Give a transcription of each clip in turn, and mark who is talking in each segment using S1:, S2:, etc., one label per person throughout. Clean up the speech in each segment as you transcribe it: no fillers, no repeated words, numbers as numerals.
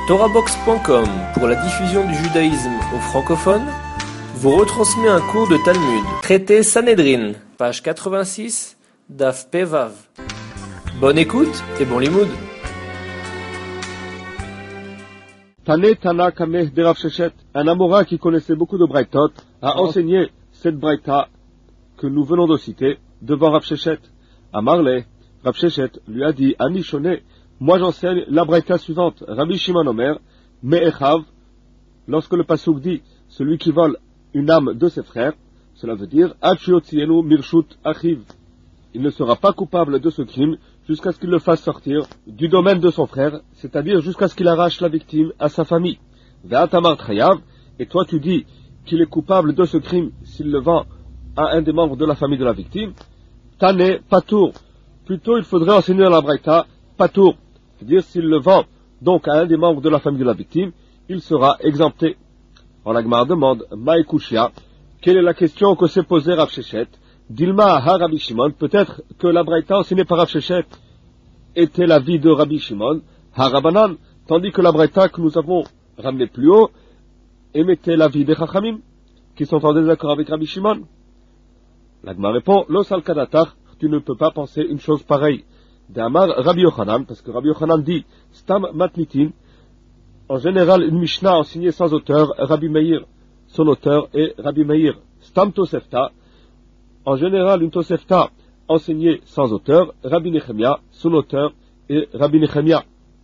S1: TorahBox.com, pour la diffusion du judaïsme aux francophones, vous retransmet un cours de Talmud, traité Sanhedrin, page 86, Daf Pevav. Bonne écoute et bon limoud.
S2: Tane Tana Kameh de Rav Sheshet, un Amora qui connaissait beaucoup de Braithot, a enseigné cette Braïta que nous venons de citer devant Rav Sheshet. Amarle, Rav Sheshet lui a dit, Ani Shone, moi j'enseigne la Braïta suivante. Rabbi Shimon Omer, Me'echav, lorsque le Pasuk dit, celui qui vole une âme de ses frères, cela veut dire, Ad Shiotzienu Mirshut Achiv. Il ne sera pas coupable de ce crime jusqu'à ce qu'il le fasse sortir du domaine de son frère, c'est-à-dire jusqu'à ce qu'il arrache la victime à sa famille. Ve'atamar Trayav, et toi tu dis qu'il est coupable de ce crime s'il le vend à un des membres de la famille de la victime. Tane Patour, plutôt il faudrait enseigner dans la Braïta Patour, c'est-à-dire s'il le vend donc à un des membres de la famille de la victime, il sera exempté. Alors la Gemara demande, Maïkouchia, quelle est la question que s'est posée Rav Sheshet? Dilma ha Rabbi Shimon, peut-être que la Braïta enseignée par Rav Sheshet était l'avis de Rabbi Shimon, ha Rabbanan, tandis que la Braïta que nous avons ramenée plus haut émettait l'avis des Chachamim, qui sont en désaccord avec Rabbi Shimon. La Gemara répond, Lo sal kadatar, tu ne peux pas penser une chose pareille. D'Amar Rabbi Yochanan, parce que Rabbi Yochanan dit, Stam matnitin, en général une Mishnah enseignée sans auteur, Rabbi Meir, son auteur est Rabbi Meir. Stam Tosefta, en général une Tosefta enseignée sans auteur, Rabbi Nechemia, son auteur est Rabbi Nechemia.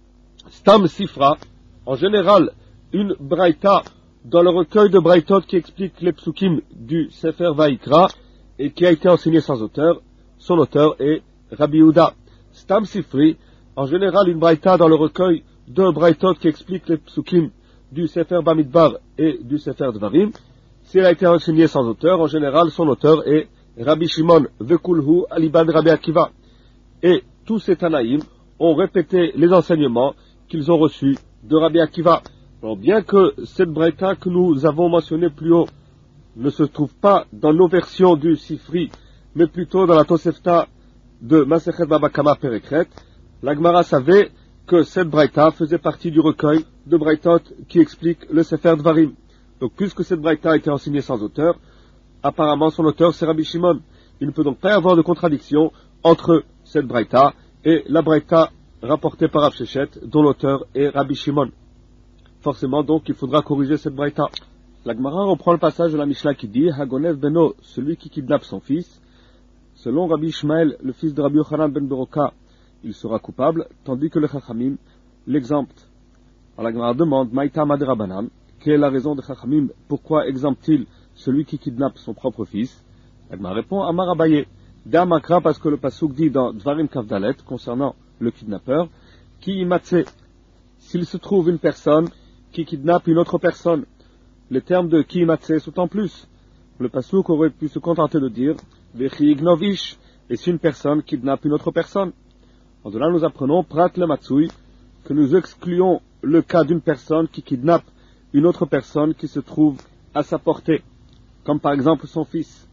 S2: Stam Sifra, en général une Braïta dans le recueil de Braïtot qui explique les psukim du Sefer Vaikra et qui a été enseignée sans auteur, son auteur est Rabbi Yehuda. Stam Sifri, en général une Braïta dans le recueil de Braïtot qui explique les psukim du Sefer Bamidbar et du Sefer Dvarim. Si elle a été enseignée sans auteur, en général son auteur est Rabbi Shimon Vekulhu Aliban Rabbi Akiva. Et tous ces Tanaïm ont répété les enseignements qu'ils ont reçus de Rabbi Akiva. Alors bien que cette Braïta que nous avons mentionnée plus haut ne se trouve pas dans nos versions du Sifri, mais plutôt dans la Tosefta de Masechet Baba Kama Perekret, la Gemara savait que cette Braïta faisait partie du recueil de Braïtot qui explique le Sefer Dvarim. Donc puisque cette Braïta a été enseignée sans auteur, apparemment son auteur c'est Rabbi Shimon. Il ne peut donc pas y avoir de contradiction entre cette Braïta et la Braïta rapportée par Rav Sheshet, dont l'auteur est Rabbi Shimon. Forcément donc il faudra corriger cette Braïta. La Gemara reprend le passage de la Mishnah qui dit, Hagonev Beno, celui qui kidnappe son fils, selon Rabbi Ishmael, le fils de Rabbi Yochanan ben Beroka, il sera coupable, tandis que le Chachamim l'exempte. Alors la Gemara demande, Maïta Mad Rabbanan, quelle est la raison de Chachamim, pourquoi exempte-t-il celui qui kidnappe son propre fils? La Gemara répond, Amar Abaye, D'Amakra, parce que le Pasuk dit dans Dvarim Kavdalet, concernant le kidnappeur, Ki imatse, s'il se trouve une personne qui kidnappe une autre personne, les termes de Ki imatse sont en plus. Le Pasuk aurait pu se contenter de dire, Vechi ignovish, et si une personne kidnappe une autre personne. En de là, nous apprenons, Prat le Matsui, que nous excluons le cas d'une personne qui kidnappe une autre personne qui se trouve à sa portée, comme par exemple son fils.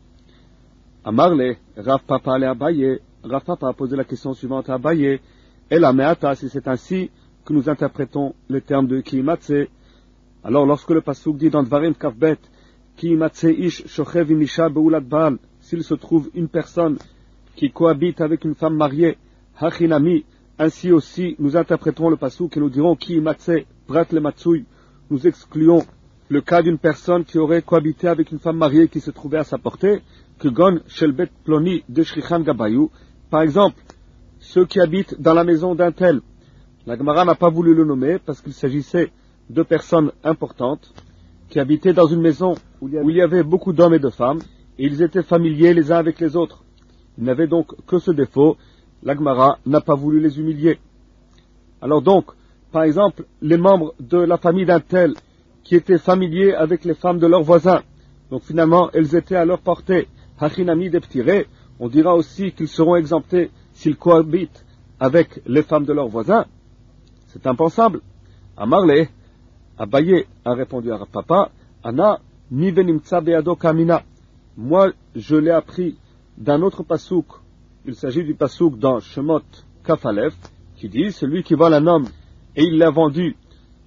S2: Amarle, Rav Papa le Abaye, Rav Papa a posé la question suivante à Abaye, et la meata, si c'est ainsi que nous interprétons les termes de Ki imatse. Alors, lorsque le Pasuk dit dans Dvarim Kavbet, Ki imatse ish shochev imisha beulat baal, s'il se trouve une personne qui cohabite avec une femme mariée, Hachinami, ainsi aussi nous interpréterons le pasuk et nous dirons Ki matse, prat le matsui, nous excluons le cas d'une personne qui aurait cohabité avec une femme mariée qui se trouvait à sa portée, que gon shelbet ploni de shrichan gabayou, par exemple, ceux qui habitent dans la maison d'un tel. La Gemara n'a pas voulu le nommer parce qu'il s'agissait de personnes importantes qui habitaient dans une maison où il y avait beaucoup d'hommes et de femmes, et ils étaient familiers les uns avec les autres. Ils n'avaient donc que ce défaut, la Gemara n'a pas voulu les humilier. Alors donc, par exemple, les membres de la famille d'un tel qui étaient familiers avec les femmes de leurs voisins, donc finalement elles étaient à leur portée, Hachinami deptire, on dira aussi qu'ils seront exemptés s'ils cohabitent avec les femmes de leurs voisins. C'est impensable. Amarle, Abaye a répondu à Papa, Ana, mi venimtsa beado kamina. Moi, je l'ai appris d'un autre pasouk. Il s'agit du pasouk dans Shemot Kafalef, qui dit, celui qui vole un homme et il l'a vendu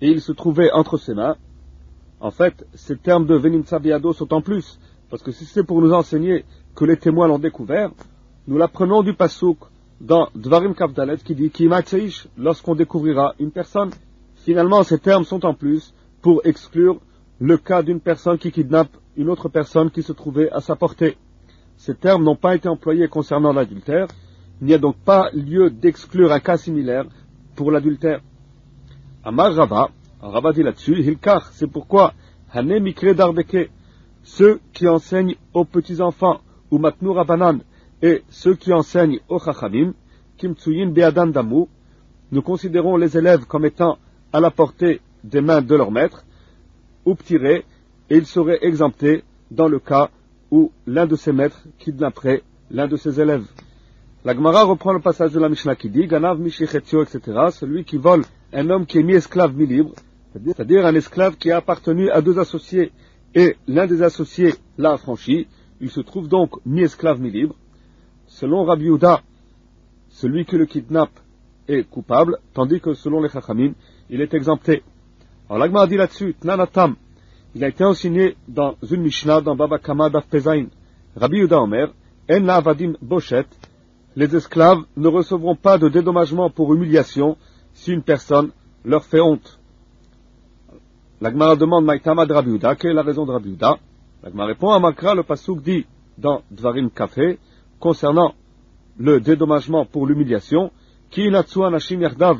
S2: et il se trouvait entre ses mains. En fait, ces termes de Venimtsa Biado sont en plus, parce que si c'est pour nous enseigner que les témoins l'ont découvert, nous l'apprenons du Passouk dans Dvarim Kavdalet qui dit Ki Matseish, lorsqu'on découvrira une personne. Finalement, ces termes sont en plus pour exclure le cas d'une personne qui kidnappe une autre personne qui se trouvait à sa portée. Ces termes n'ont pas été employés concernant l'adultère. Il n'y a donc pas lieu d'exclure un cas similaire pour l'adultère. Amar Rava dit là-dessus, Hilkar, c'est pourquoi Hané Mikre Darbeke, ceux qui enseignent aux petits-enfants, ou Matnu Rabanan, et ceux qui enseignent aux Chachamim, Kimtsuyin Beadan Damu, nous considérons les élèves comme étant à la portée des mains de leur maître, ou ptiré, et ils seraient exemptés dans le cas où l'un de ses maîtres kidnapperait l'un de ses élèves. La Gemara reprend le passage de la Mishnah qui dit Ganav Mishichetio, etc. Celui qui vole un homme qui est mi-esclave, mi-libre, c'est-à-dire un esclave qui a appartenu à deux associés et l'un des associés l'a affranchi, il se trouve donc mi-esclave, mi-libre. Selon Rabbi Yehuda, celui qui le kidnappe est coupable, tandis que selon les Chachamim, il est exempté. Alors la Gemara dit là-dessus, Tnanatam, il a été enseigné dans une Mishnah, dans Baba Kama Daf Pezain, Rabbi Yehuda Omer, En la avadim boshet, les esclaves ne recevront pas de dédommagement pour humiliation si une personne leur fait honte. La Gemara demande Maïtama de Rabbi Yehuda, quelle est la raison de Rabbi Yehuda? La Gemara répond, Amakra, le Passouk dit dans Dvarim Kafé, concernant le dédommagement pour l'humiliation, Ki natsu anashim yardav,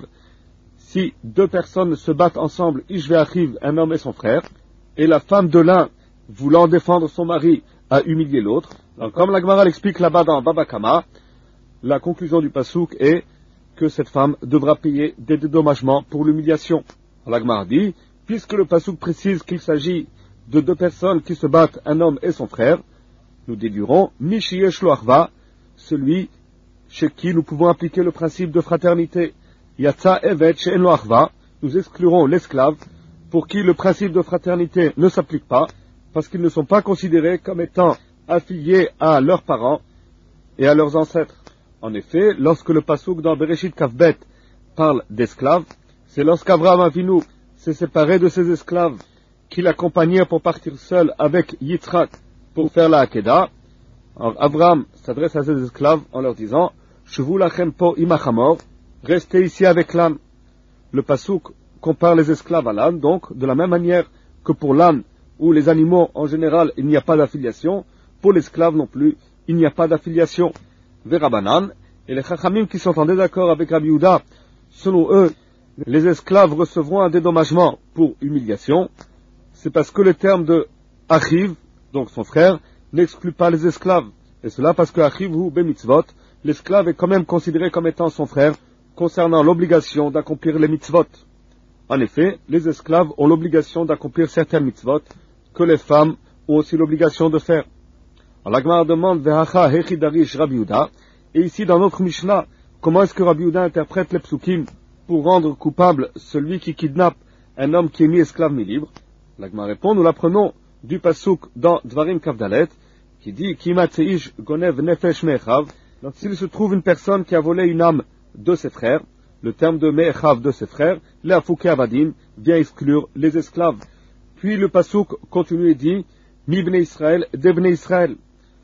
S2: si deux personnes se battent ensemble, Ishve achiv, un homme et son frère, et la femme de l'un, voulant défendre son mari, a humilié l'autre. Donc, comme la Gemara l'explique là-bas dans Baba Kama, la conclusion du Passouk est que cette femme devra payer des dédommagements pour l'humiliation. La Gemara dit, puisque le Passouk précise qu'il s'agit de deux personnes qui se battent, un homme et son frère, nous déduirons Mishiyesh lo achva, celui chez qui nous pouvons appliquer le principe de fraternité. Yatsa evet she'en lo achva, nous exclurons l'esclave pour qui le principe de fraternité ne s'applique pas, parce qu'ils ne sont pas considérés comme étant affiliés à leurs parents et à leurs ancêtres. En effet, lorsque le Passouk dans Bereshit Kavbet parle d'esclaves, c'est lorsqu'Abraham Avinu s'est séparé de ses esclaves qui l'accompagnaient pour partir seul avec Yitzhak pour faire la Hakeda. Alors Abraham s'adresse à ses esclaves en leur disant Shuvu lachem po imachamor, restez ici avec l'âne. Le Passouk compare les esclaves à l'âne, donc de la même manière que pour l'âne ou les animaux en général il n'y a pas d'affiliation, pour l'esclave non plus il n'y a pas d'affiliation. Verabanan, et les Chachamim qui sont en désaccord avec Rabbi Yehuda, selon eux, les esclaves recevront un dédommagement pour humiliation. C'est parce que le terme de Achiv, donc son frère, n'exclut pas les esclaves. Et cela parce que Achiv ou Bemitzvot, l'esclave est quand même considéré comme étant son frère concernant l'obligation d'accomplir les mitzvot. En effet, les esclaves ont l'obligation d'accomplir certaines mitzvot que les femmes ont aussi l'obligation de faire. Alors la Gemara demande Vehacha Hechidarish Rabbi Yehuda, et ici dans notre Mishnah, comment est-ce que Rabbi Yehuda interprète les psukim pour rendre coupable celui qui kidnappe un homme qui est mi-esclave mi-libre? La Gemara répond, nous l'apprenons du pasuk dans Dvarim Kavdalet, qui dit Kima Tseish Gonev Nefesh Me'echav. Donc s'il se trouve une personne qui a volé une âme de ses frères, le terme de Me'echav de ses frères, Le'afouke Avadim, vient exclure les esclaves. Puis le pasuk continue et dit Mi Bnei Israël, de Bnei Israël.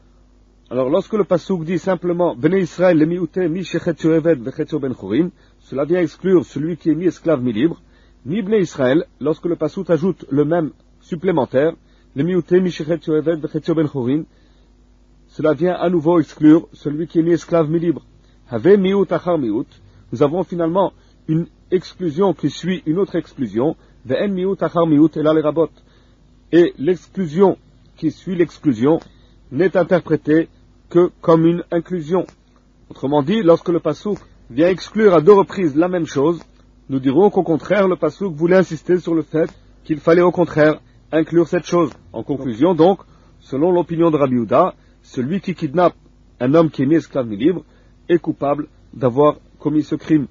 S2: Alors lorsque le pasuk dit simplement Bnei Israël, le mi'ute, mi shechetio eved vechetio ben chorim, cela vient exclure celui qui est mi-esclave mi-libre. Mi Bnei Israël, lorsque le pasuk ajoute le même supplémentaire, le mi'ute, mi shechetio eved vechetio ben chorim, cela vient à nouveau exclure celui qui est mi-esclave mi-libre. Have mi'ut achar mi'ut, nous avons finalement une exclusion qui suit une autre exclusion, ve'en mi'ut achar mi'ut et la les rabot. Et l'exclusion qui suit l'exclusion n'est interprétée que comme une inclusion. Autrement dit, lorsque le pasuk vient exclure à deux reprises la même chose, nous dirons qu'au contraire, le pasuk voulait insister sur le fait qu'il fallait au contraire inclure cette chose. En conclusion donc, selon l'opinion de Rabbi Yehuda, celui qui kidnappe un homme qui est mi-esclave mi-libre est coupable d'avoir commis ce crime.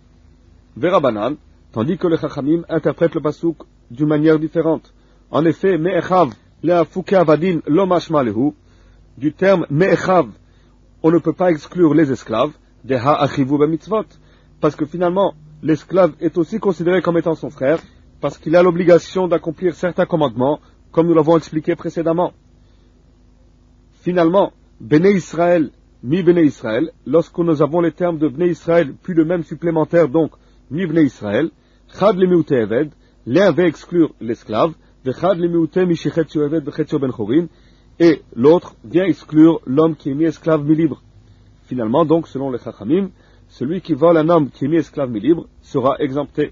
S2: Verabanan, tandis que les Chachamim interprètent le pasuk d'une manière différente. En effet, Me'echav le'afouke avadin lo mashma lehu, du terme Me'echav, on ne peut pas exclure les esclaves, Deha achivu b'mitzvot, parce que finalement, l'esclave est aussi considéré comme étant son frère, parce qu'il a l'obligation d'accomplir certains commandements, comme nous l'avons expliqué précédemment. Finalement, Béné Israël, mi Béné Israël, lorsque nous avons les termes de Béné Israël, puis le même supplémentaire, donc mi Béné Israël, Chad le miouté eved, l'un va exclure l'esclave, Vechad le miouté mi shechetio eved bechetio ben chorin, et l'autre vient exclure l'homme qui est mis esclave mi-libre. Finalement, donc, selon les Chachamim, celui qui vole un homme qui est mis esclave mi-libre sera exempté.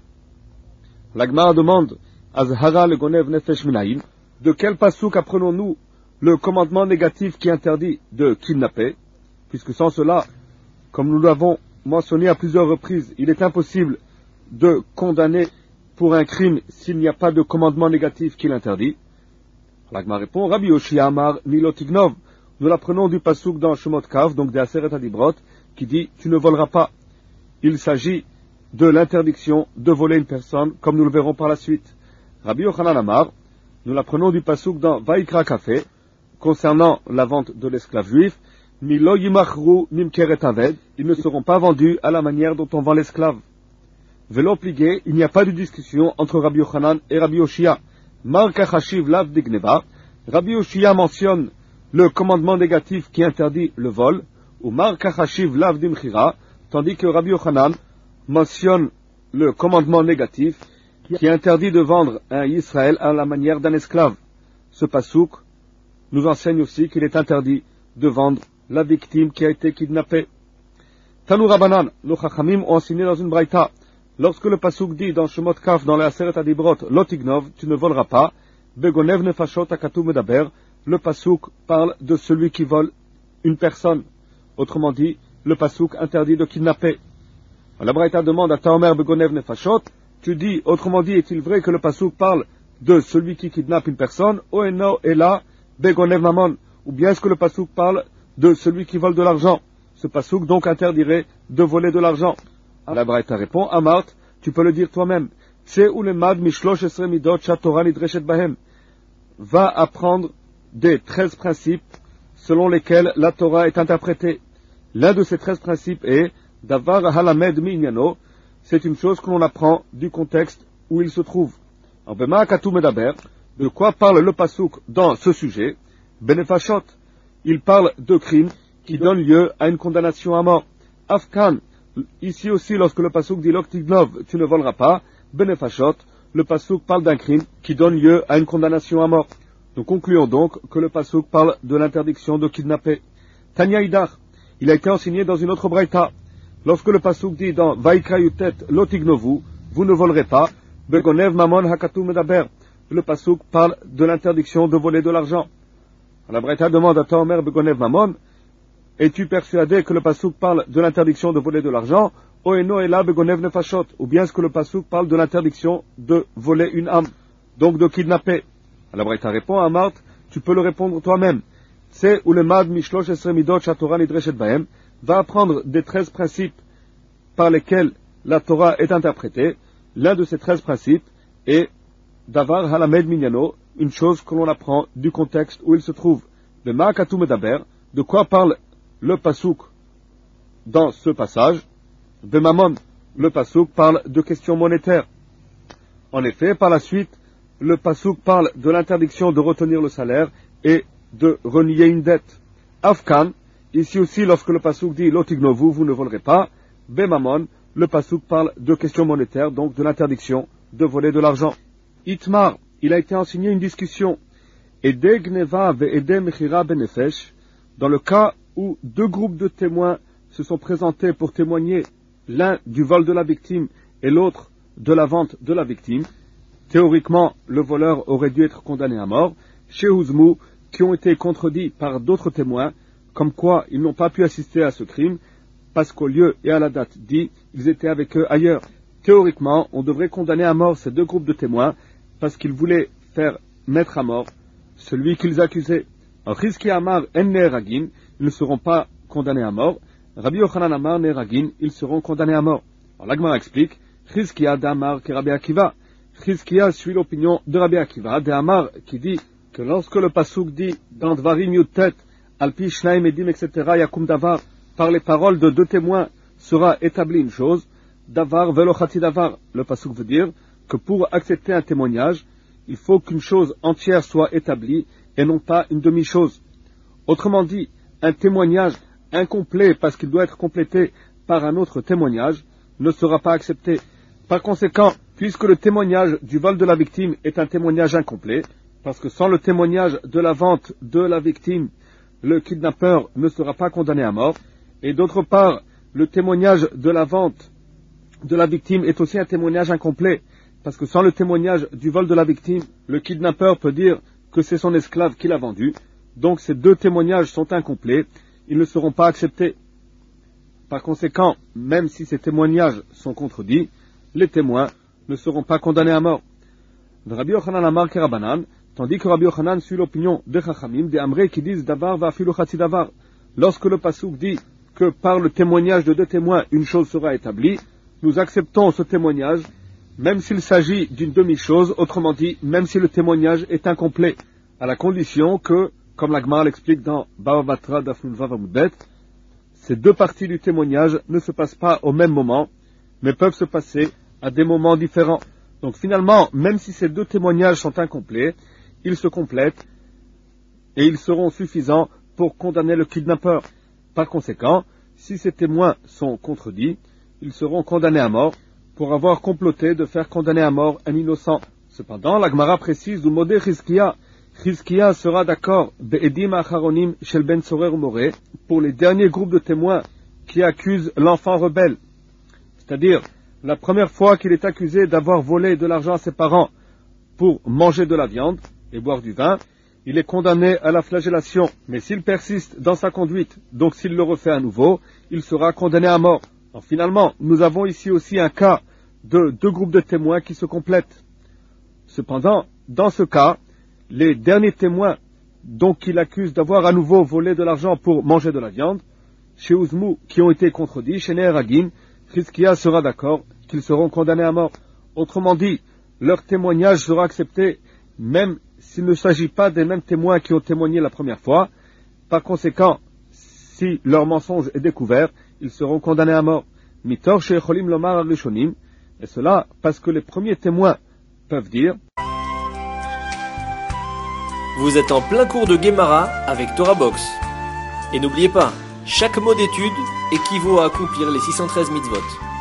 S2: La Gemara demande, Azhara le gonev nefesh minayin, de quel pasouk apprenons-nous le commandement négatif qui interdit de kidnapper, puisque sans cela, comme nous l'avons mentionné à plusieurs reprises, il est impossible de condamner pour un crime s'il n'y a pas de commandement négatif qui l'interdit. La Gemara répond, Rabbi Yoshia Amar Nilotignov, nous l'apprenons du pasouk dans Shemot Kav, donc des Aseret Adibrot, qui dit, tu ne voleras pas. Il s'agit de l'interdiction de voler une personne, comme nous le verrons par la suite. Rabbi Yochanan Amar, nous l'apprenons du pasouk dans Vaikra Kafé, concernant la vente de l'esclave juif, Milo Yimachru Nimkeret Aved, ils ne seront pas vendus à la manière dont on vend l'esclave. Velo pligué, il n'y a pas de discussion entre Rabbi Yochanan et Rabbi Yoshia. Mar Kachashiv Lav Digneva, Rabbi Yoshia mentionne le commandement négatif qui interdit le vol, ou Mar Kachashiv Lav Dimchira, tandis que Rabbi Yochanan mentionne le commandement négatif qui interdit de vendre un Israël à la manière d'un esclave. Ce pasouk nous enseigne aussi qu'il est interdit de vendre la victime qui a été kidnappée. Tanu Rabbanan, nos Chachamim ont enseigné dans une braïta, lorsque le pasouk dit dans Shemot Kaf, dans les Aseret Adibrot, Lotignov, tu ne voleras pas, Begonev nefashot akatu medaber, le pasouk parle de celui qui vole une personne. Autrement dit, le pasouk interdit de kidnapper. La braïta demande à Taomer Begonev nefashot, tu dis, autrement dit, est-il vrai que le pasouk parle de celui qui kidnappe une personne, Oeno Ela Begonev Mamon, ou bien est-ce que le pasouk parle de celui qui vole de l'argent? Ce pasouk donc interdirait de voler de l'argent. La braïta répond, Amart, tu peux le dire toi-même. C'est où le mad mishlosh esre midot shatora nidreshet bahem. Va apprendre des 13 principes selon lesquels la Torah est interprétée. L'un de ces 13 principes est Davar halamed minyano, c'est une chose que l'on apprend du contexte où il se trouve. En Bema Katu Medaber, de quoi parle le pasouk dans ce sujet? Benefashot, il parle de crimes qui donnent lieu à une condamnation à mort. Afkan, ici aussi lorsque le pasouk dit Loktignov, tu ne voleras pas, Benefashot, le pasouk parle d'un crime qui donne lieu à une condamnation à mort. Nous concluons donc que le pasouk parle de l'interdiction de kidnapper. Tanya Idar, il a été enseigné dans une autre braïta. Lorsque le pasouk dit dans Vaikra Yutet Lotignovu, vous ne volerez pas, Begonev Mamon Hakatu Medaber, le pasouk parle de l'interdiction de voler de l'argent. La braïta demande à Taomer Begonev Mamon, es-tu persuadé que le pasouk parle de l'interdiction de voler de l'argent? Oeno Ela Begonev Nefashot, ou bien est-ce que le pasouk parle de l'interdiction de voler une âme, donc de kidnapper? La braïta répond à Marthe, tu peux le répondre toi-même. C'est où le mad mishlosh esre midot shatora nidreshet bahem, va apprendre des 13 principes par lesquels la Torah est interprétée. L'un de ces 13 principes est Davar halamed minyano, une chose que l'on apprend du contexte où il se trouve. Le ma'akatu medaber, de quoi parle le pasouk dans ce passage? De Mammon, le pasouk parle de questions monétaires. En effet, par la suite, le pasouk parle de l'interdiction de retenir le salaire et de renier une dette. Afkan, ici aussi lorsque le pasouk dit Lotignovu, vous ne volerez pas, Bemamon, le pasouk parle de questions monétaires, donc de l'interdiction de voler de l'argent. Itmar, il a été enseigné une discussion. Ede Gneva ve Ede Mechira Benefesh, dans le cas où deux groupes de témoins se sont présentés pour témoigner, l'un du vol de la victime et l'autre de la vente de la victime, théoriquement, le voleur aurait dû être condamné à mort, chez Ouzmou, qui ont été contredits par d'autres témoins, comme quoi ils n'ont pas pu assister à ce crime, parce qu'au lieu et à la date dit, ils étaient avec eux ailleurs. Théoriquement, on devrait condamner à mort ces deux groupes de témoins, parce qu'ils voulaient faire mettre à mort celui qu'ils accusaient. En Rizki Amar en Neragin, ils ne seront pas condamnés à mort. Rabbi Yochanan Amar Neragin, ils seront condamnés à mort. Alors l'Agmara explique, Rizkia d'Amar que Rabbi Akiva. Rizkia suit l'opinion de Rabbi Akiva, d'Amar, qui dit que lorsque le pasouk dit dans Dvarim Yutet, Alpi Shnaim Edim, etc., Yakum Davar, par les paroles de deux témoins sera établie une chose, Davar Velochati Davar, le pasouk veut dire, que pour accepter un témoignage, il faut qu'une chose entière soit établie et non pas une demi-chose. Autrement dit, un témoignage incomplet parce qu'il doit être complété par un autre témoignage ne sera pas accepté. Par conséquent, puisque le témoignage du vol de la victime est un témoignage incomplet, parce que sans le témoignage de la vente de la victime, le kidnappeur ne sera pas condamné à mort, et d'autre part, le témoignage de la vente de la victime est aussi un témoignage incomplet, parce que sans le témoignage du vol de la victime, le kidnappeur peut dire que c'est son esclave qui l'a vendu. Donc ces deux témoignages sont incomplets, ils ne seront pas acceptés. Par conséquent, même si ces témoignages sont contredits, les témoins ne seront pas condamnés à mort. Rabbi Yochanan amar kerabanan, tandis que Rabbi Yochanan suit l'opinion des Chachamim, des Amrei qui disent davar va afilu chatzi davar. Lorsque le pasuk dit que par le témoignage de deux témoins une chose sera établie, nous acceptons ce témoignage, même s'il s'agit d'une demi-chose, autrement dit, même si le témoignage est incomplet, à la condition que, comme la Gemara l'explique dans Bava Batra Daf Nun Vav Amud Bet, ces deux parties du témoignage ne se passent pas au même moment, mais peuvent se passer à des moments différents. Donc finalement, même si ces deux témoignages sont incomplets, ils se complètent et ils seront suffisants pour condamner le kidnappeur. Par conséquent, si ces témoins sont contredits, ils seront condamnés à mort pour avoir comploté de faire condamner à mort un innocent. Cependant, la Gemara précise du modé Chizkia sera d'accord be'edim acharonim shel ben tzorer umoreh pour les derniers groupes de témoins qui accusent l'enfant rebelle. C'est-à-dire, la première fois qu'il est accusé d'avoir volé de l'argent à ses parents pour manger de la viande et boire du vin, il est condamné à la flagellation. Mais s'il persiste dans sa conduite, donc s'il le refait à nouveau, il sera condamné à mort. Alors finalement, nous avons ici aussi un cas de deux groupes de témoins qui se complètent. Cependant, dans ce cas, les derniers témoins, donc qu'il accuse d'avoir à nouveau volé de l'argent pour manger de la viande, chez Ouzmou, qui ont été contredits, chez Neheragim, Chizkia sera d'accord qu'ils seront condamnés à mort. Autrement dit, leur témoignage sera accepté, même s'il ne s'agit pas des mêmes témoins qui ont témoigné la première fois. Par conséquent, si leur mensonge est découvert, ils seront condamnés à mort. Mitor chez Cholim Lomar Arishonim, et cela parce que les premiers témoins peuvent dire.
S1: Vous êtes en plein cours de Gemara avec Torah Box. Et n'oubliez pas, chaque mot d'étude équivaut à accomplir les 613 mitzvot.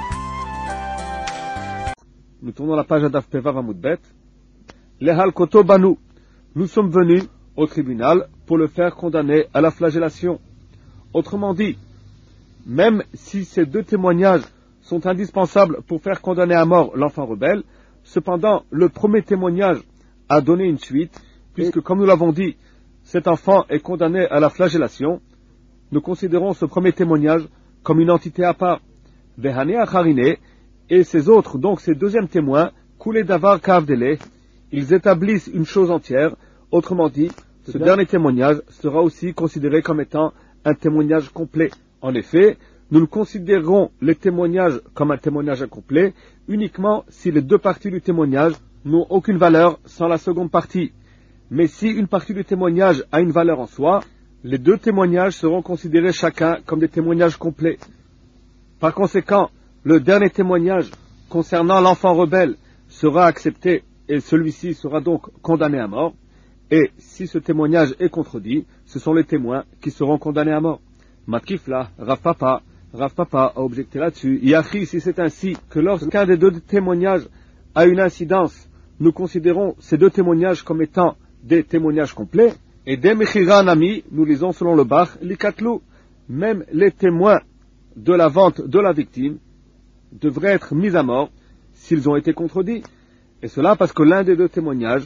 S2: Nous tournons la page à Daf Pevav Amud Bet. Lehal Koto Banu. Nous sommes venus au tribunal pour le faire condamner à la flagellation. Autrement dit, même si ces deux témoignages sont indispensables pour faire condamner à mort l'enfant rebelle, cependant, le premier témoignage a donné une suite, puisque, comme nous l'avons dit, cet enfant est condamné à la flagellation. Nous considérons ce premier témoignage comme une entité à part. Vehane Acharine, et ces autres, donc ces deuxièmes témoins, Koulé Davar Kavdele, ils établissent une chose entière. Autrement dit, ce dernier témoignage sera aussi considéré comme étant un témoignage complet. En effet, nous ne considérons les témoignages comme un témoignage incomplet uniquement si les deux parties du témoignage n'ont aucune valeur sans la seconde partie. Mais si une partie du témoignage a une valeur en soi, les deux témoignages seront considérés chacun comme des témoignages complets. Par conséquent, le dernier témoignage concernant l'enfant rebelle sera accepté et celui-ci sera donc condamné à mort. Et si ce témoignage est contredit, ce sont les témoins qui seront condamnés à mort. Matkifla, Rav Papa a objecté là-dessus. Yachi, si c'est ainsi que lorsqu'un des deux témoignages a une incidence, nous considérons ces deux témoignages comme étant des témoignages complets. Et des Mechira Nami, nous lisons selon le Bach, Likatlou, même les témoins de la vente de la victime devraient être mis à mort s'ils ont été contredits. Et cela parce que l'un des deux témoignages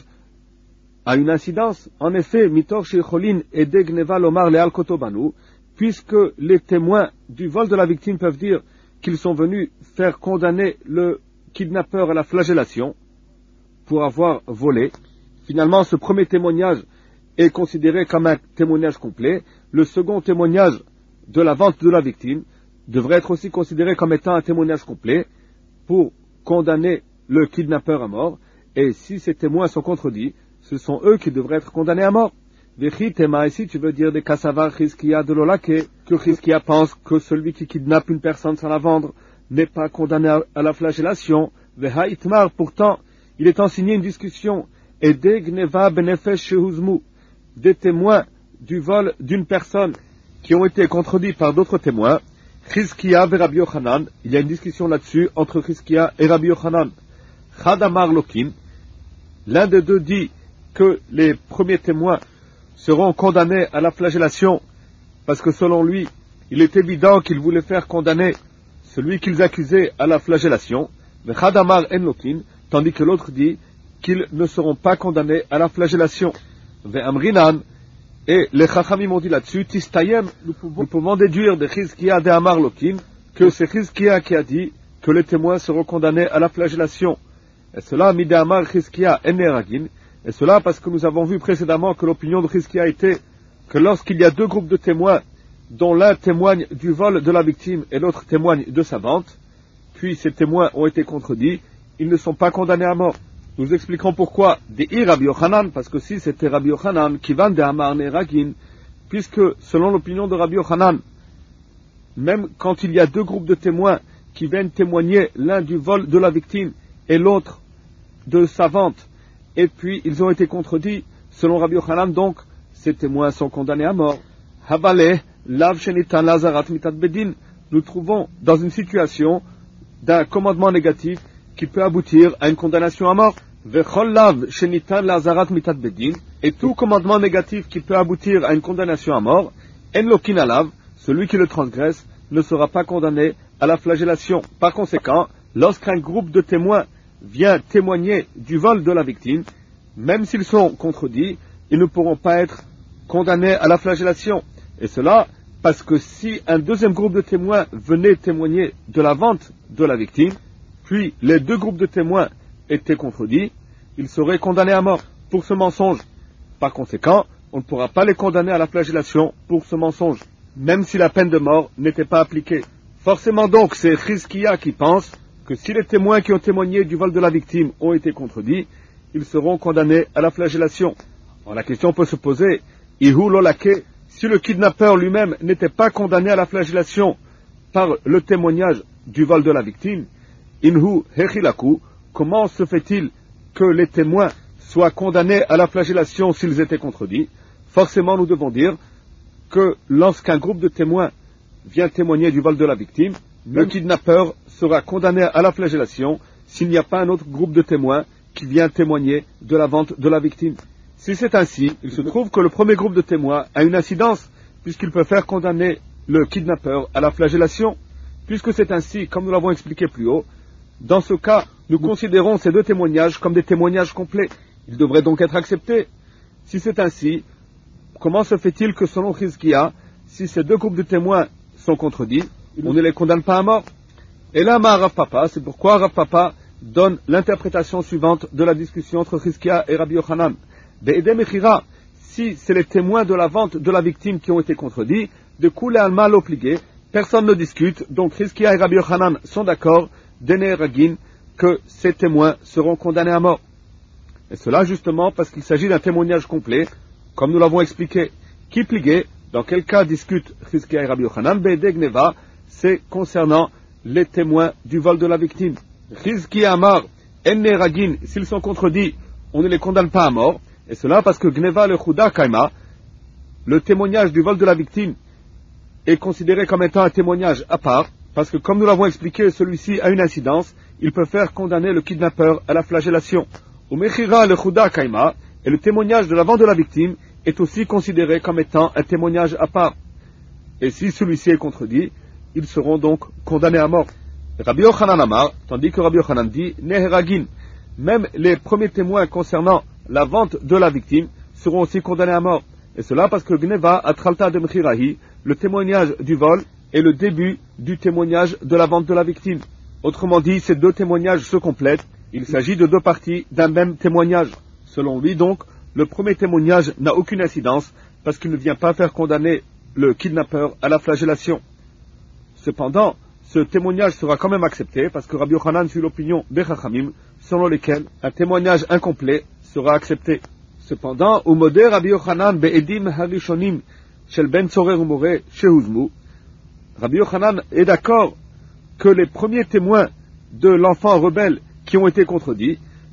S2: a une incidence. En effet, Mitor Shecholin et Degneva Lomar Leal Kotobanu, puisque les témoins du vol de la victime peuvent dire qu'ils sont venus faire condamner le kidnappeur à la flagellation pour avoir volé. Finalement, ce premier témoignage est considéré comme un témoignage complet. Le second témoignage de la vente de la victime devrait être aussi considéré comme étant un témoignage complet pour condamner le kidnappeur à mort. Et si ces témoins sont contredits, ce sont eux qui devraient être condamnés à mort. Vechi tema, ici tu veux dire des kassavar Chizkia de l'olake, que Chizkia pense que celui qui kidnappe une personne sans la vendre n'est pas condamné à la flagellation. Veha itmar, pourtant, il est enseigné une discussion, et des gneva benefesh shehuzmu, des témoins du vol d'une personne qui ont été contredits par d'autres témoins, Chizkia et Rabbi Yochanan, il y a une discussion là-dessus entre Chizkia et Rabbi Yochanan. Chad Amar Lokin, l'un des deux dit que les premiers témoins seront condamnés à la flagellation, parce que selon lui, il est évident qu'il voulait faire condamner celui qu'ils accusaient à la flagellation, mais Chad Amar En Lokin, tandis que l'autre dit qu'ils ne seront pas condamnés à la flagellation. Ve'amrinan, et les Chachamim ont dit là-dessus, Tistayem, nous pouvons déduire de Chizkia de Amar Lokin que c'est Chizkia qui a dit que les témoins seront condamnés à la flagellation. Et cela, mi de Amar Chizkia en Neragin, et cela parce que nous avons vu précédemment que l'opinion de Chizkia était que lorsqu'il y a deux groupes de témoins, dont l'un témoigne du vol de la victime et l'autre témoigne de sa vente, puis ces témoins ont été contredits, ils ne sont pas condamnés à mort. Nous expliquerons pourquoi des Rabbi Yochanan, parce que si c'était Rabbi Yochanan qui vend des Amar Neragin, puisque selon l'opinion de Rabbi Yochanan, même quand il y a deux groupes de témoins qui viennent témoigner l'un du vol de la victime et l'autre de sa vente, et puis ils ont été contredits, selon Rabbi Yochanan donc, ces témoins sont condamnés à mort. Havale, lav shenitan lazarat mitat bedin, nous trouvons dans une situation d'un commandement négatif qui peut aboutir à une condamnation à mort. Vechol lav shenitan lazarat mitat bedin, et tout commandement négatif qui peut aboutir à une condamnation à mort, en lokin alav, celui qui le transgresse ne sera pas condamné à la flagellation. Par conséquent, lorsqu'un groupe de témoins vient témoigner du vol de la victime, même s'ils sont contredits, ils ne pourront pas être condamnés à la flagellation. Et cela parce que si un deuxième groupe de témoins venait témoigner de la vente de la victime, puis les deux groupes de témoins étaient contredits, ils seraient condamnés à mort pour ce mensonge. Par conséquent, on ne pourra pas les condamner à la flagellation pour ce mensonge, même si la peine de mort n'était pas appliquée. Forcément donc, c'est Chizkia qui pense que si les témoins qui ont témoigné du vol de la victime ont été contredits, ils seront condamnés à la flagellation. Alors la question peut se poser, Ihu lolake, si le kidnappeur lui-même n'était pas condamné à la flagellation par le témoignage du vol de la victime, Inhu hechilaku, comment se fait-il que les témoins soient condamnés à la flagellation s'ils étaient contredits? Forcément, nous devons dire que lorsqu'un groupe de témoins vient témoigner du vol de la victime, le kidnappeur sera condamné à la flagellation s'il n'y a pas un autre groupe de témoins qui vient témoigner de la vente de la victime. Si c'est ainsi, il se trouve que le premier groupe de témoins a une incidence, puisqu'il peut faire condamner le kidnappeur à la flagellation. Puisque c'est ainsi, comme nous l'avons expliqué plus haut, dans ce cas, nous considérons ces deux témoignages comme des témoignages complets. Ils devraient donc être acceptés. Si c'est ainsi, comment se fait-il que selon Chizkia, si ces deux groupes de témoins sont contredits, on ne les condamne pas à mort? Et là, Rav Papa, c'est pourquoi Rav Papa donne l'interprétation suivante de la discussion entre Chizkia et Rabbi Yochanan. Be'edem echira, si c'est les témoins de la vente de la victime qui ont été contredits, de couler al mal obligé, personne ne discute, donc Chizkia et Rabbi Yochanan sont d'accord, Dene Ragin, que ces témoins seront condamnés à mort. Et cela justement parce qu'il s'agit d'un témoignage complet, comme nous l'avons expliqué. Qui pligué, dans quel cas discute Chizkia et Rabbi Yochanan? Be'edeg neva, c'est concernant les témoins du vol de la victime. Chizkia Amar, Enne Ragin, s'ils sont contredits, on ne les condamne pas à mort. Et cela parce que Gneva le Chouda Kaima, le témoignage du vol de la victime, est considéré comme étant un témoignage à part, parce que comme nous l'avons expliqué, celui-ci a une incidence, il peut faire condamner le kidnappeur à la flagellation. Ou Mechira le Chouda Kaima, et le témoignage de la vente de la victime est aussi considéré comme étant un témoignage à part. Et si celui-ci est contredit, ils seront donc condamnés à mort. Rabbi Yochanan Amar, tandis que Rabbi Yochanan dit Neheragin, même les premiers témoins concernant la vente de la victime seront aussi condamnés à mort. Et cela parce que Gneva Atralta de Mechirahi, le témoignage du vol, est le début du témoignage de la vente de la victime. Autrement dit, ces deux témoignages se complètent. Il s'agit de deux parties d'un même témoignage. Selon lui donc, le premier témoignage n'a aucune incidence parce qu'il ne vient pas faire condamner le kidnappeur à la flagellation. Cependant, ce témoignage sera quand même accepté parce que Rabbi Yochanan suit l'opinion des Chachamim selon lesquels un témoignage incomplet sera accepté. Cependant, au modé Rabbi Yochanan be'edim harishonim shel ben tzorer umore shehuzmu, Rabbi Yochanan est d'accord que les premiers témoins de l'enfant rebelle qui ont été contredits,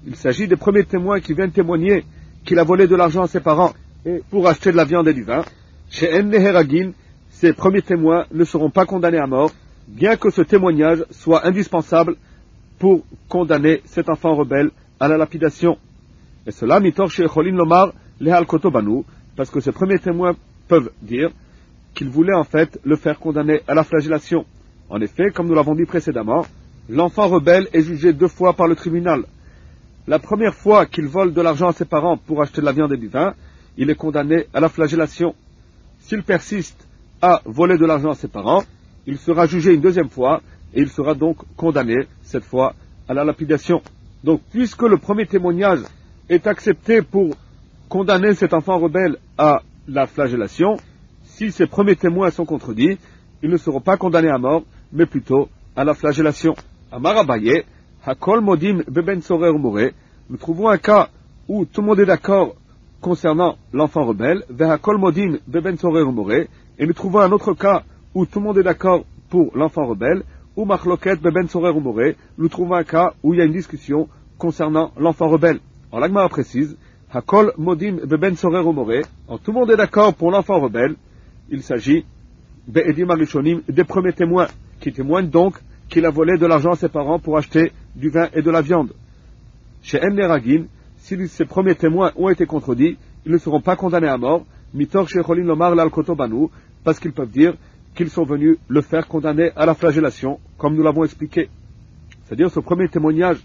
S2: Il s'agit des premiers témoins qui viennent témoigner qu'il a volé de l'argent à ses parents et pour acheter de la viande et du vin. Chez En Neheragin, ces premiers témoins ne seront pas condamnés à mort, bien que ce témoignage soit indispensable pour condamner cet enfant rebelle à la lapidation. Et cela, mitor chez Cholin Lomar, Lehal Kotobanu, parce que ces premiers témoins peuvent dire qu'ils voulaient en fait le faire condamner à la flagellation. En effet, comme nous l'avons dit précédemment, l'enfant rebelle est jugé 2 fois par le tribunal. La première fois qu'il vole de l'argent à ses parents pour acheter de la viande et du vin, il est condamné à la flagellation. S'il persiste à voler de l'argent à ses parents, il sera jugé une 2e fois et il sera donc condamné, cette fois, à la lapidation. Donc, puisque le premier témoignage est accepté pour condamner cet enfant rebelle à la flagellation, si ces premiers témoins sont contredits, ils ne seront pas condamnés à mort, mais plutôt à la flagellation. Amar Abaye, Hakol Modim Beben Sorer Moré, nous trouvons un cas où tout le monde est d'accord concernant l'enfant rebelle, Vehakol Modim Beben Sorer Moré, et nous trouvons un autre cas où tout le monde est d'accord pour l'enfant rebelle, ou Machloket Beben Sorer Moré, nous trouvons un cas où il y a une discussion concernant l'enfant rebelle. En l'Agmara précise, Hakol Modim Beben Sorer Moré, en tout le monde est d'accord pour l'enfant rebelle, il s'agit Be'edim Arishonim, des premiers témoins, qui témoignent donc qu'il a volé de l'argent à ses parents pour acheter du vin et de la viande. Chez En Neragin, si ces premiers témoins ont été contredits, ils ne seront pas condamnés à mort, mitor chez Cholin Lomar Lal Kotobanu, parce qu'ils peuvent dire qu'ils sont venus le faire condamner à la flagellation, comme nous l'avons expliqué. C'est-à-dire, ce premier témoignage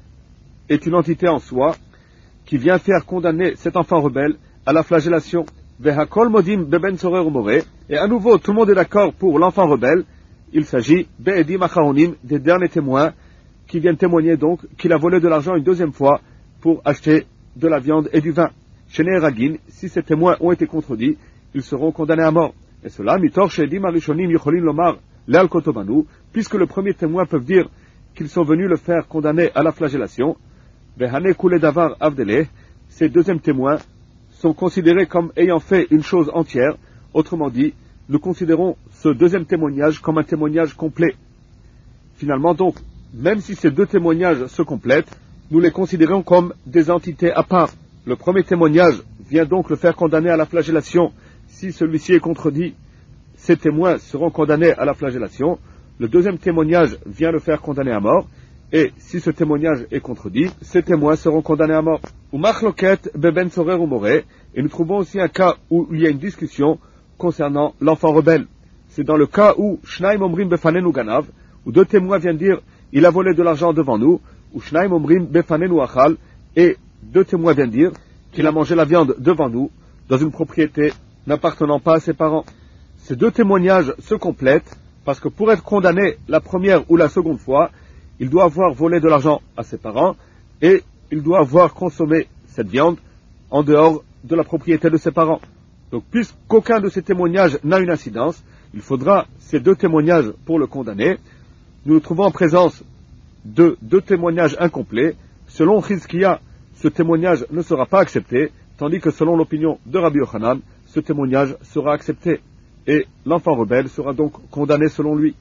S2: est une entité en soi qui vient faire condamner cet enfant rebelle à la flagellation. Vehakol Modim Beben Sorer Moré, et à nouveau, tout le monde est d'accord pour l'enfant rebelle. Il s'agit, Be'edim Acharonim, des derniers témoins qui viennent témoigner donc qu'il a volé de l'argent une 2e fois pour acheter de la viande et du vin. Chez Neheragin, si ces témoins ont été contredits, ils seront condamnés à mort. Et cela, mitor she'edim arishonim yicholin lomar le'al kotobanu, puisque le premier témoin peuvent dire qu'ils sont venus le faire condamner à la flagellation. Vehane kule davar avdeleh, ces 2e témoins sont considérés comme ayant fait une chose entière. Autrement dit, nous considérons ce 2e témoignage comme un témoignage complet. Finalement donc, même si ces 2 témoignages se complètent, nous les considérons comme des entités à part. Le premier témoignage vient donc le faire condamner à la flagellation. Si celui-ci est contredit, ces témoins seront condamnés à la flagellation. Le 2e témoignage vient le faire condamner à mort. Et si ce témoignage est contredit, ces témoins seront condamnés à mort. Ou machloket beben sorer ou moré. Et nous trouvons aussi un cas où il y a une discussion concernant l'enfant rebelle. C'est dans le cas où Shnaim omrim befanenu ganav, où 2 témoins viennent dire il a volé de l'argent devant nous, ou Shnaim omrim befanenu achal, et 2 témoins viennent dire qu'il a mangé la viande devant nous, dans une propriété n'appartenant pas à ses parents. Ces 2 témoignages se complètent, parce que pour être condamné la première ou la seconde fois, il doit avoir volé de l'argent à ses parents, et il doit avoir consommé cette viande en dehors de la propriété de ses parents. Donc, puisqu'aucun de ces témoignages n'a une incidence, il faudra ces 2 témoignages pour le condamner. Nous nous trouvons en présence de 2 témoignages incomplets. Selon Chizkiya, ce témoignage ne sera pas accepté, tandis que selon l'opinion de Rabbi Yochanan, ce témoignage sera accepté. Et l'enfant rebelle sera donc condamné selon lui.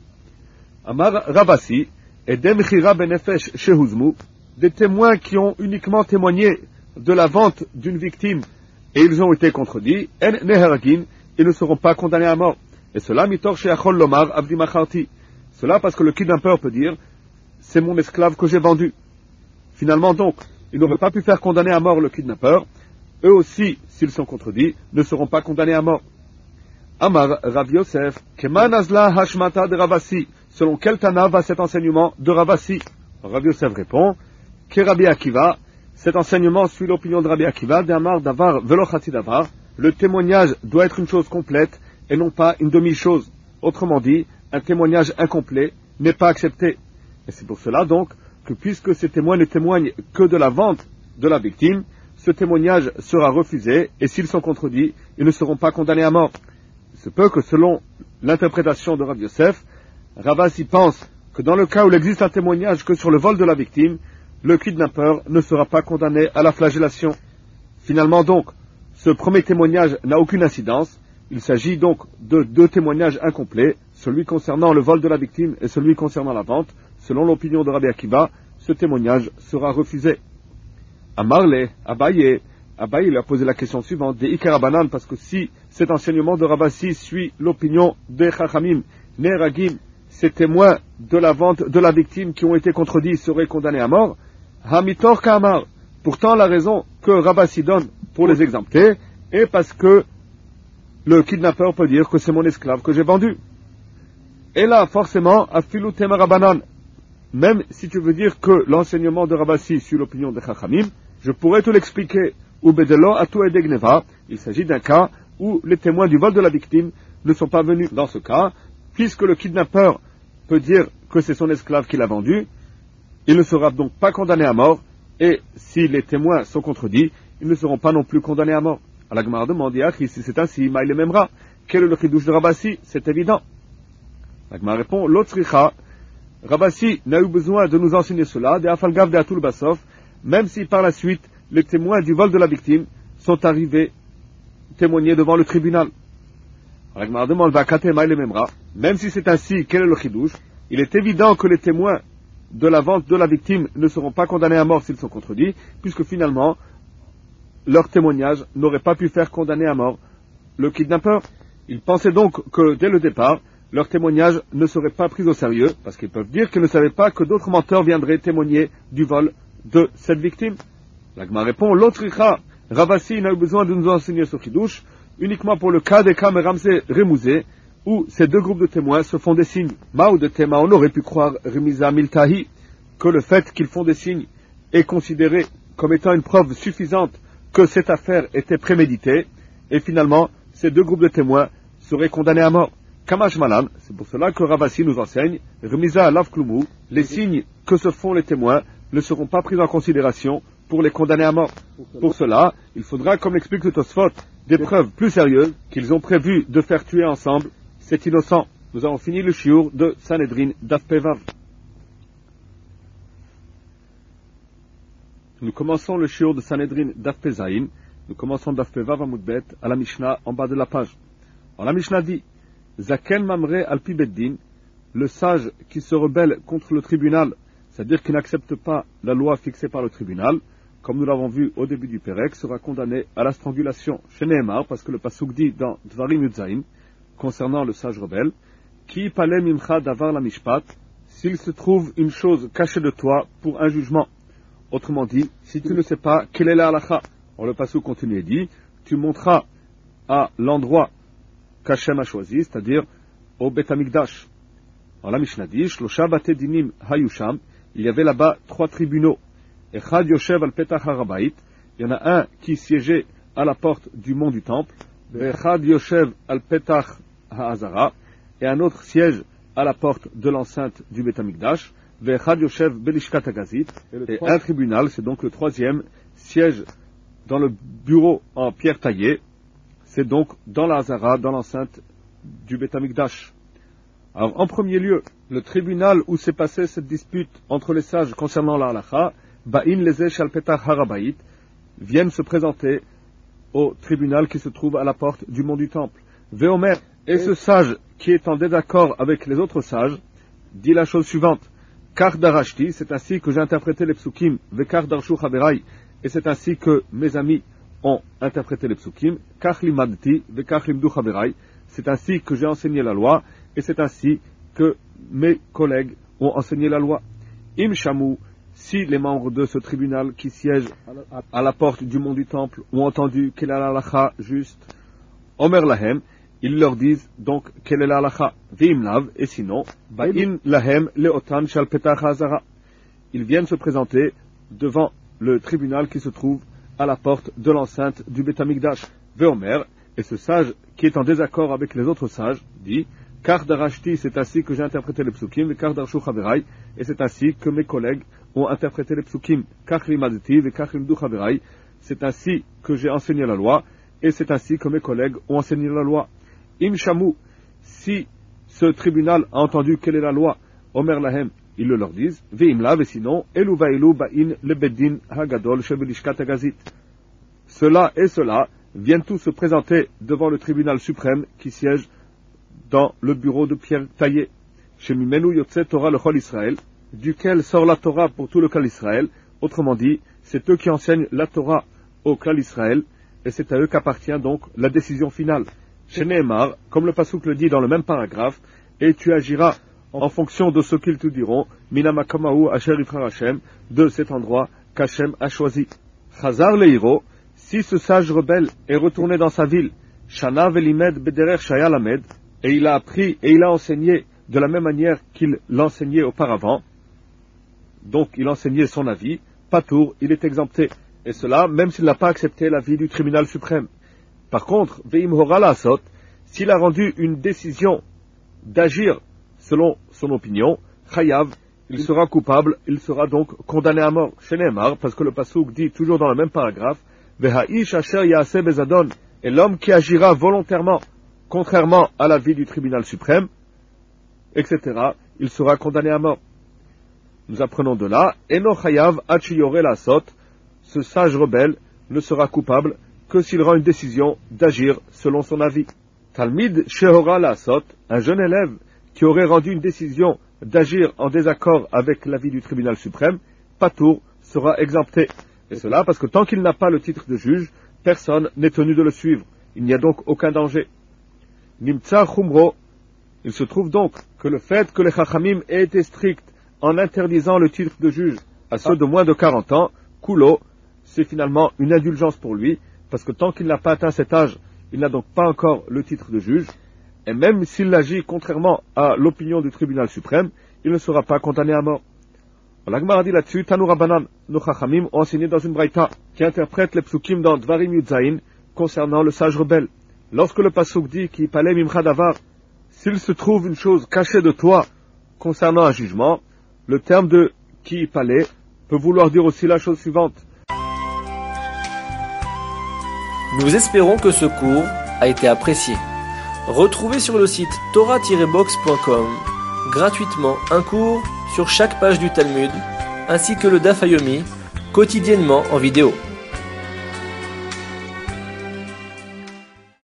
S2: Amar Ravasi et Demchira Benefesh Shehuzmu, des témoins qui ont uniquement témoigné de la vente d'une victime et ils ont été contredits, En Neheragin, ils ne seront pas condamnés à mort. Et cela, mitor she'achol lomar avdi macharti. Cela parce que le kidnappeur peut dire, c'est mon esclave que j'ai vendu. Finalement donc, ils n'auraient pas pu faire condamner à mort le kidnappeur. Eux aussi, s'ils sont contredits, ne seront pas condamnés à mort. Amar Rav Yosef, Keman azla hashmata de Ravasi. Selon quel Tana va cet enseignement de Ravasi? Rav Yosef répond, Ke Rabbi Akiva. Cet enseignement suit l'opinion de Rabbi Akiva, d'Amar Davar Velo Chati Davar. Le témoignage doit être une chose complète et non pas une demi-chose. Autrement dit, un témoignage incomplet n'est pas accepté. Et c'est pour cela donc que puisque ces témoins ne témoignent que de la vente de la victime, ce témoignage sera refusé et s'ils sont contredits, ils ne seront pas condamnés à mort. Il se peut que selon l'interprétation de Rav Yosef, Ravasi pense que dans le cas où il existe un témoignage que sur le vol de la victime, le kidnappeur ne sera pas condamné à la flagellation. Finalement donc, ce premier témoignage n'a aucune incidence. Il s'agit donc de 2 témoignages incomplets, celui concernant le vol de la victime et celui concernant la vente. Selon l'opinion de Rabbi Akiva, ce témoignage sera refusé. Amarle, Abaye lui a posé la question suivante, des Ikarabanan, parce que si cet enseignement de Rabassi suit l'opinion des Chachamim, Neragim, ces témoins de la vente de la victime qui ont été contredits seraient condamnés à mort, Hamitor Kamar. Pourtant, la raison que Rabassi donne pour les exempter est parce que le kidnappeur peut dire que c'est mon esclave que j'ai vendu. Et là, forcément, Afilu Temarabanan, même si tu veux dire que l'enseignement de Rabassi suit l'opinion des Chachamim, je pourrais te l'expliquer. Ou Bedelo Atou Edegneva, il s'agit d'un cas où les témoins du vol de la victime ne sont pas venus. Dans ce cas, puisque le kidnappeur peut dire que c'est son esclave qui l'a vendu, il ne sera donc pas condamné à mort, et si les témoins sont contredits, ils ne seront pas non plus condamnés à mort. Alors la Gemara demande, si c'est ainsi, Maïle Memra, quel est le chidouche de Rabassi? C'est évident. La Gemara répond, l'Otricha, Rabassi n'a eu besoin de nous enseigner cela, de Afalgav de Atul Bassof, même si par la suite, les témoins du vol de la victime sont arrivés témoigner devant le tribunal. Alors la Gemara demande, Vakate Maïle Memra, même si c'est ainsi, quel est le chidouche? Il est évident que les témoins de la vente de la victime ne seront pas condamnés à mort s'ils sont contredits, puisque finalement, leur témoignage n'aurait pas pu faire condamner à mort le kidnappeur. Ils pensaient donc que, dès le départ, leur témoignage ne serait pas pris au sérieux, parce qu'ils peuvent dire qu'ils ne savaient pas que d'autres menteurs viendraient témoigner du vol de cette victime. La Gemara répond, l'Otricha, Rabassi n'a eu besoin de nous enseigner ce chidouche, uniquement pour le cas des Kam et Ramsey Remouzé, où ces deux groupes de témoins se font des signes. Mao de Tema, on aurait pu croire, Remiza Miltahi, que le fait qu'ils font des signes est considéré comme étant une preuve suffisante que cette affaire était préméditée, et finalement, ces deux groupes de témoins seraient condamnés à mort. Kamash Malan, c'est pour cela que Ravasi nous enseigne, Remiza Alav Klumu, les signes que se font les témoins ne seront pas pris en considération pour les condamner à mort. Pour cela, il faudra, comme l'explique le Tosfot, des preuves plus sérieuses qu'ils ont prévu de faire tuer ensemble cet innocent. Nous avons fini le shiur de Sanhedrin Daf Pevav. Nous commençons le shiur de Sanhedrin Daf Pezaïm. Nous commençons Daf Pevav Amoudbet à la Mishnah en bas de la page. Alors la Mishnah dit, Zaken Mamre Alpi Beddin, le sage qui se rebelle contre le tribunal, c'est-à-dire qui n'accepte pas la loi fixée par le tribunal, comme nous l'avons vu au début du Pérec, sera condamné à la strangulation chez Nehemar, parce que le Pasuk dit dans Dvarim Yudzaïm, concernant le sage rebelle, Ki palem imcha davar la mishpat, s'il se trouve une chose cachée de toi pour un jugement. Autrement dit, si tu ne sais pas quelle est la halakha, alors le Pasuk continue et dit, tu monteras à l'endroit qu'Hachem a choisi, c'est-à-dire au Bet Hamikdash. Alors la Mishnah dit, Shlosha bate dinim hayusham, il y avait là-bas 3 tribunaux. Echad yoshev al petach harabait, il y en a un qui siégeait à la porte du mont du temple, Echad yoshev al petach ha'azara, et un autre siège à la porte de l'enceinte du Bet Hamikdash, Echad yoshev belishkat hagazit, et un tribunal, c'est donc le 3e, siège dans le bureau en pierre taillée, c'est donc dans la Hazara, dans l'enceinte du Bet Hamikdash. Alors, en premier lieu, le tribunal où s'est passée cette dispute entre les sages concernant la halakha, Ba'in lezesh al petach harabait, viennent se présenter au tribunal qui se trouve à la porte du mont du temple. Veomer, et ce sage qui est en désaccord avec les autres sages, dit la chose suivante. Kar darashti, c'est ainsi que j'ai interprété les psukim, vekar darshu chaverai, et c'est ainsi que mes amis ont interprété les psukim, kach limadti, vekach limdu chaverai, c'est ainsi que j'ai enseigné la loi, et c'est ainsi que mes collègues ont enseigné la loi. Im shamu, si les membres de ce tribunal qui siègent à la porte du mont du temple ont entendu quelle est la halakha juste, Omer lahem, ils leur disent donc quelle est la halakha, ve'im lav, et sinon, ba'in lahem leotan shal petach hazara. Ils viennent se présenter devant le tribunal qui se trouve à la porte de l'enceinte du Bet Hamikdash. Ve'omer, et ce sage qui est en désaccord avec les autres sages, dit, Kar darashti, c'est ainsi que j'ai interprété les psukim, et kar darshu chaverai, et c'est ainsi que mes collègues ont interprété les psukim, kach limadti, et kach limdu chaverai, c'est ainsi que j'ai enseigné la loi, et c'est ainsi que mes collègues ont enseigné la loi. Im shamu, si ce tribunal a entendu quelle est la loi, Omer lahem, ils le leur disent, ve'im lav, et sinon, elu va'elu ba'in le beddin hagadol shebelishkat hagazit. Cela et cela viennent tous se présenter devant le tribunal suprême qui siège dans le bureau de pierre taillée, chez Mimenu Yotze Torah le Chol Israël, duquel sort la Torah pour tout le Kal Israël, autrement dit, c'est eux qui enseignent la Torah au clan d'Israël, et c'est à eux qu'appartient donc la décision finale. Chez Nehemar, comme le pasuk le dit dans le même paragraphe, et tu agiras en fonction de ce qu'ils te diront, Minamakamahu Asher Yifrar Hashem, de cet endroit qu'Hashem a choisi. Chazar Leiro, si ce sage rebelle est retourné dans sa ville, Shana Velimed Bederer Shaya Lamed, et il a appris et il a enseigné de la même manière qu'il l'enseignait auparavant, donc il enseignait son avis, Patour, il est exempté, et cela même s'il n'a pas accepté l'avis du tribunal suprême. Par contre, Veim Hora Lasot, s'il a rendu une décision d'agir selon son opinion, Chayav, il sera coupable, il sera donc condamné à mort. Chez Nehemar, parce que le pasuk dit toujours dans le même paragraphe, Veha'ish asher ya'aseh bezadon, et l'homme qui agira volontairement, contrairement à l'avis du tribunal suprême, etc., il sera condamné à mort. Nous apprenons de là, Eno Chayav achiyore lasot, ce sage rebelle ne sera coupable que s'il rend une décision d'agir selon son avis. Talmid shehora lasot, un jeune élève qui aurait rendu une décision d'agir en désaccord avec l'avis du tribunal suprême, Patour sera exempté. Et cela parce que tant qu'il n'a pas le titre de juge, personne n'est tenu de le suivre. Il n'y a donc aucun danger. Nimtsa Chumro, il se trouve donc que le fait que les Chachamim aient été stricts en interdisant le titre de juge à ceux de moins de 40 ans, Kulo, c'est finalement une indulgence pour lui, parce que tant qu'il n'a pas atteint cet âge, il n'a donc pas encore le titre de juge, et même s'il agit contrairement à l'opinion du tribunal suprême, il ne sera pas condamné à mort. La Gemara dit là-dessus, Tanu Rabbanan, nos Chachamim ont enseigné dans une braïta qui interprète les psukim dans Dvarim Yudzaïn concernant le sage rebelle. Lorsque le pasuk dit qu'il palait mimcha davar, s'il se trouve une chose cachée de toi concernant un jugement, le terme de qui palait peut vouloir dire aussi la chose suivante.
S1: Nous espérons que ce cours a été apprécié. Retrouvez sur le site torah-box.com gratuitement un cours sur chaque page du Talmud, ainsi que le Daf Yomi, quotidiennement en vidéo.